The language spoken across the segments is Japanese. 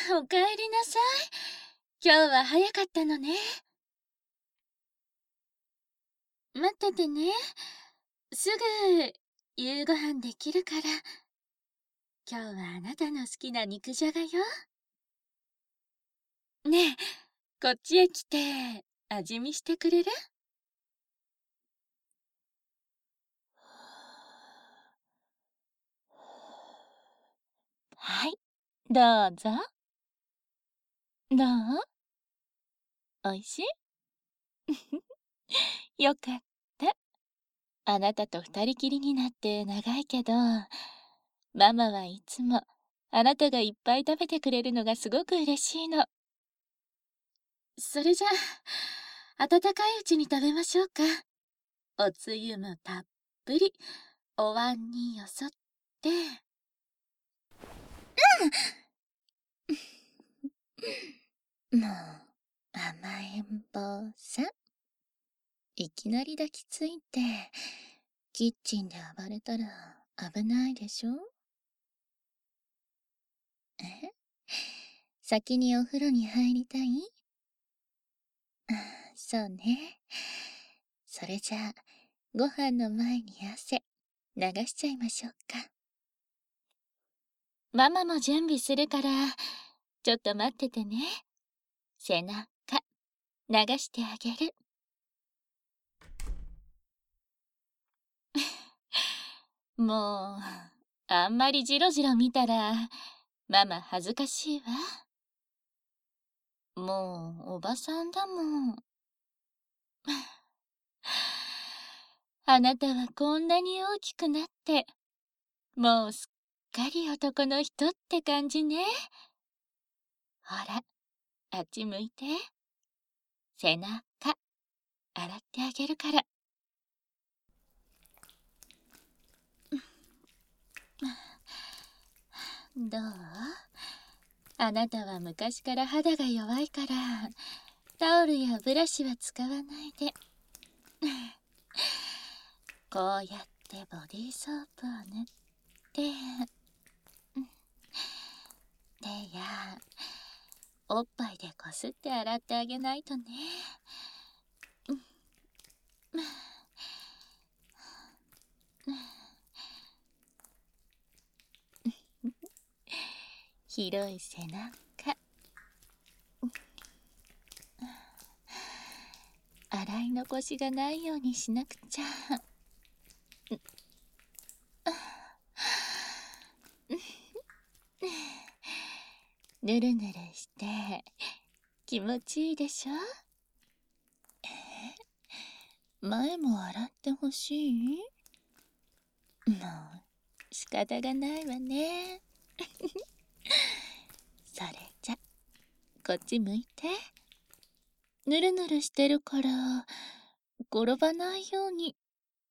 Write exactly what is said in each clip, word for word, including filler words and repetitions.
おかえりなさい。今日は早かったのね。待っててね。すぐ夕ご飯できるから。今日はあなたの好きな肉じゃがよ。ねえ、こっちへ来て味見してくれる？はい、どうぞ。どう？おいしい？よかった。あなたと二人きりになって長いけど、ママはいつもあなたがいっぱい食べてくれるのがすごく嬉しいの。それじゃあ、温かいうちに食べましょうか。おつゆもたっぷりお椀によそって。もう、甘えん坊さん。いきなり抱きついて、キッチンで暴れたら危ないでしょ？え？先にお風呂に入りたい？あ、そうね。それじゃあ、ご飯の前に汗、流しちゃいましょうか。ママも準備するから、ちょっと待っててね。背中、流してあげる。もう、あんまりジロジロ見たら、ママ恥ずかしいわ。もう、おばさんだもん。あなたはこんなに大きくなって、もうすっかり男の人って感じね。ほら、あっち向いて。背中、洗ってあげるから。どう？あなたは昔から肌が弱いから、タオルやブラシは使わないで。こうやってボディーソープを塗って、手やおっぱいでこすって洗ってあげないとね。広い背中、洗い残しがないようにしなくちゃ。ぬるぬるして気持ちいいでしょ？前も洗ってほしい？もう仕方がないわね。それじゃ、こっち向いて。ぬるぬるしてるから転ばないように。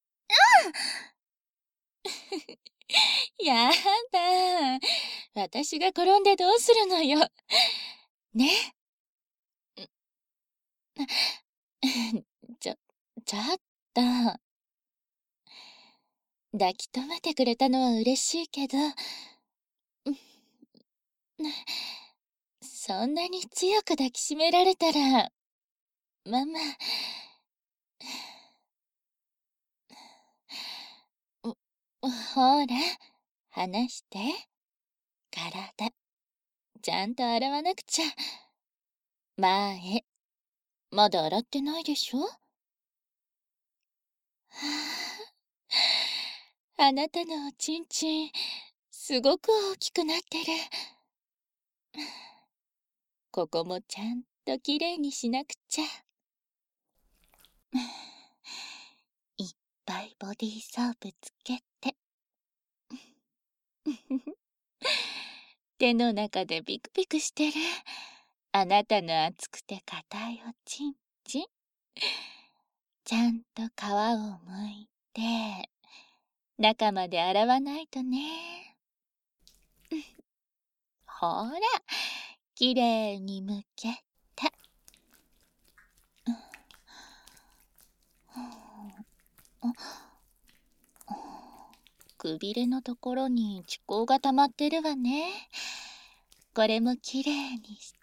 やだ、私が転んでどうするのよ。ね。ちょ、ちょっと。抱き留めてくれたのは嬉しいけど、そんなに強く抱きしめられたら、ママ、ほら、離して。体、ちゃんと洗わなくちゃ。前、まだ洗ってないでしょ？はあ、あなたのおちんちん、すごく大きくなってる。ここもちゃんときれいにしなくちゃ。いっぱいボディーソープつけて。手の中でビクビクしてる。あなたの熱くて硬いおちんちん。ちゃんと皮をむいて、中まで洗わないとね。ほら、きれいにむけた。くびれのところに血行が溜まってるわね。 これもきれいにして。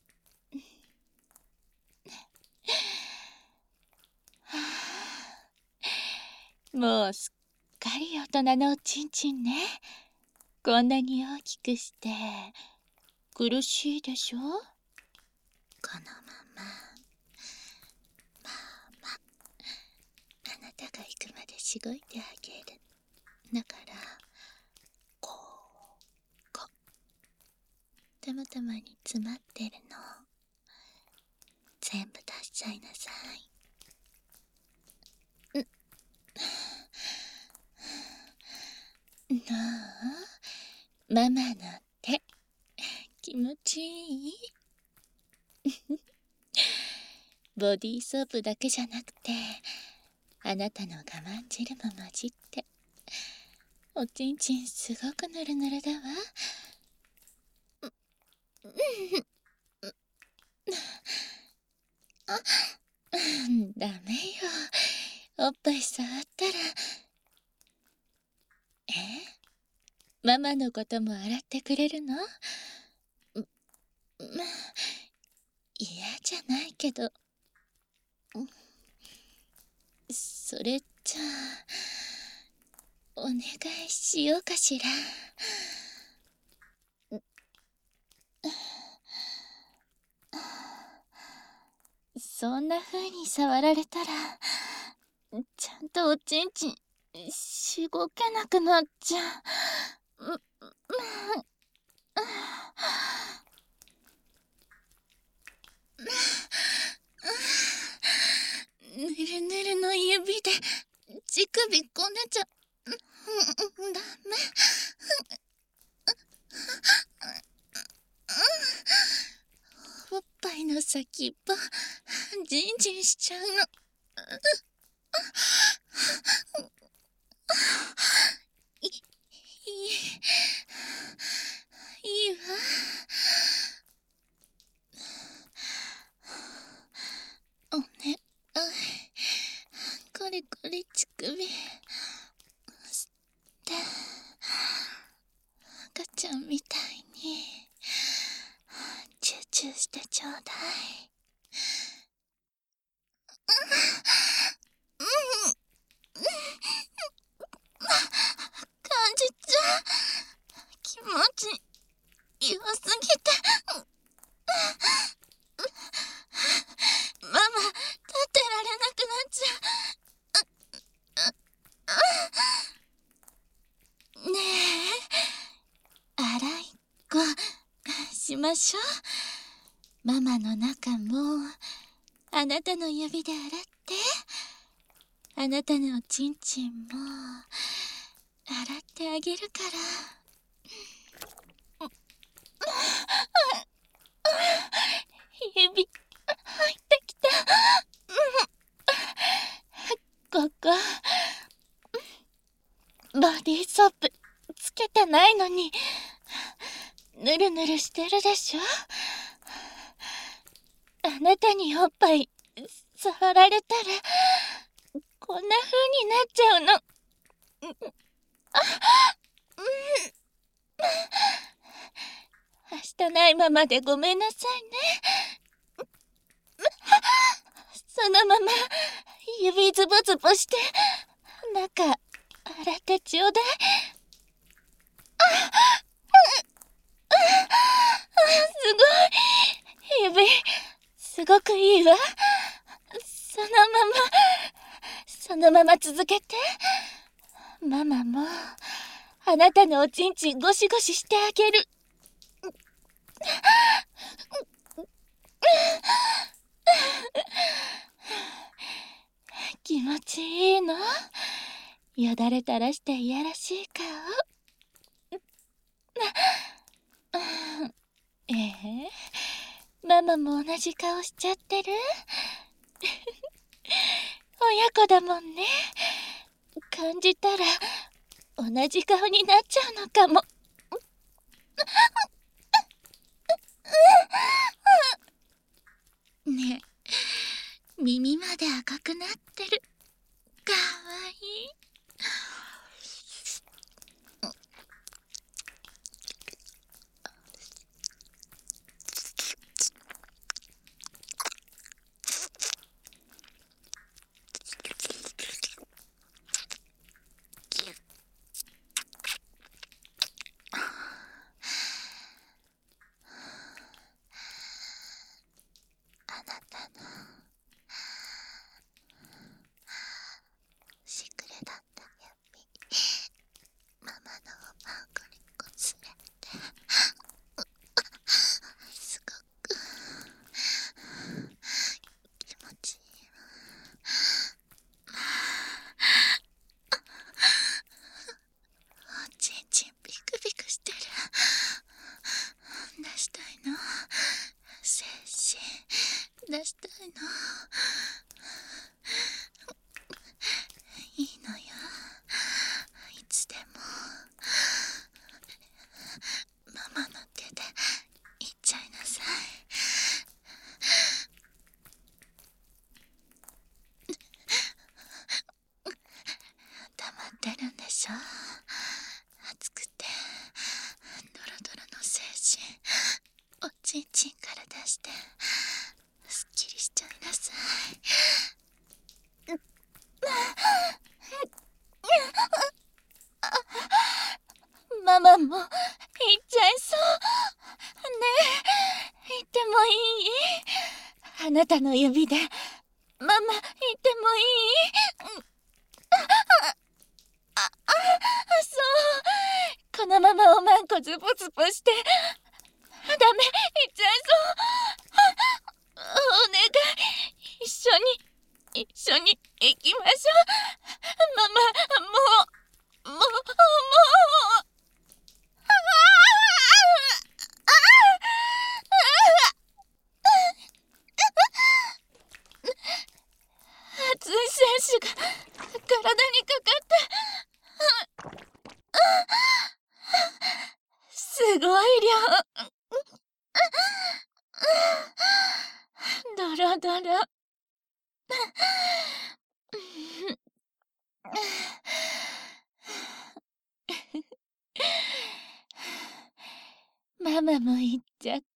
はあ、もうすっかり大人のおちんちんね。こんなに大きくして苦しいでしょ。このまままあまああなたが行くまでしごいてあげる。だからこうこうたまたまに詰まってるの全部出しちゃいなさい。んなあ、ママの手気持ちいいボディーソープだけじゃなくてあなたの我慢汁も混じっておちんちんすごくぬるぬるだわ。あ、ダメよ。おっぱい触ったら。え？ママのことも洗ってくれるの？ま、嫌じゃないけど。それじゃあ、お願いしようかしら。そんな風に触られたら、ちゃんとおちんちん、しごけなくなっちゃう。ぬるぬるの指で乳首こねちゃダメ。おっぱいの先っぽジンジンしちゃうの。いいいいわ。おねあいこれこれ乳首吸って赤ちゃんみたいにチューチューしてちょうだい。感じちゃう。気持ち良すぎてママ立ってられなくなっちゃう。ねえ、洗いっこしましょう。ママの中もあなたの指で洗って。あなたのおちんちんも洗ってあげるから。指入ってきた。ここボディーソープつけてないのにぬるぬるしてるでしょ。あなたにおっぱい触られたらこんな風になっちゃうの。はしたないままでごめんなさいね。そのまま指ズボズボして中洗ってちょうだい。すごい。指すごくいいわ。そのままそのまま続けて。ママもあなたのおちんちんゴシゴシしてあげる。気持ちいいの？よだれ垂らしていやらしい顔。ええ、ママも同じ顔しちゃってる。親子だもんね。感じたら同じ顔になっちゃうのかも。ねえ、耳まで赤くなってる。かわいい。 たの。しくれだった指、ママのおまんこにこすれて、すごく気持ちいい。おちんちんピクピクしてる。出したいの、精子出したいの。いいのよ、いつでもママの手でいっちゃいなさい。溜まってるんでしょ、熱くてドロドロの精子おちんちんから出してすっきりしちゃいなさい。ママも行っちゃいそう。ねえ、行ってもいい？あなたの指でママ行ってもいい？あ、あ、そう。このままおまんこズボズボしてダメ、行っちゃいそう。お願い、一緒に一緒に行きましょう。ママ、もうもうもう熱い精子が体にかかって、すごい量。ドロドロ。ママも行っちゃった。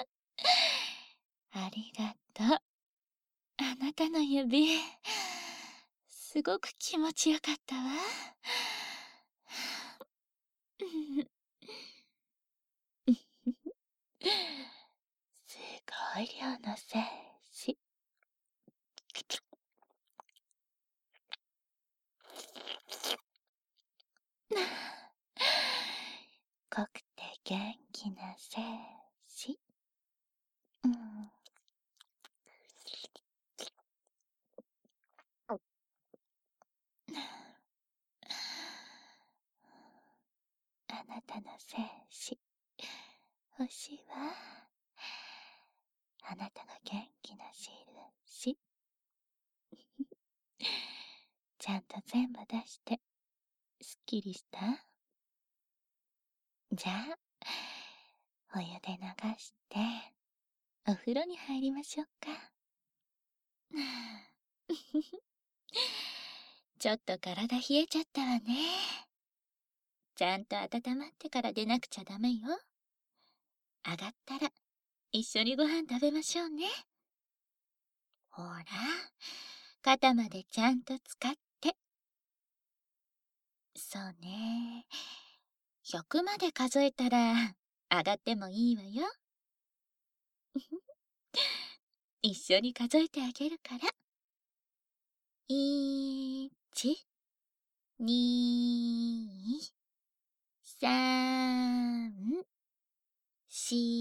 ありがとう。あなたの指、すごく気持ちよかったわ。すごい量の精子。濃くて元気な精子。うん、あなたの精子欲しいわ。あなたが元気な印。ちゃんと全部出してすっきりした？じゃあお湯で流してお風呂に入りましょうか。ちょっと体冷えちゃったわね。ちゃんと温まってから出なくちゃダメよ。上がったら一緒にご飯食べましょうね。ほら、肩までちゃんと使って。そうね、ひゃくまで数えたら上がってもいいわよ。一緒に数えてあげるから。いち、に、さん、し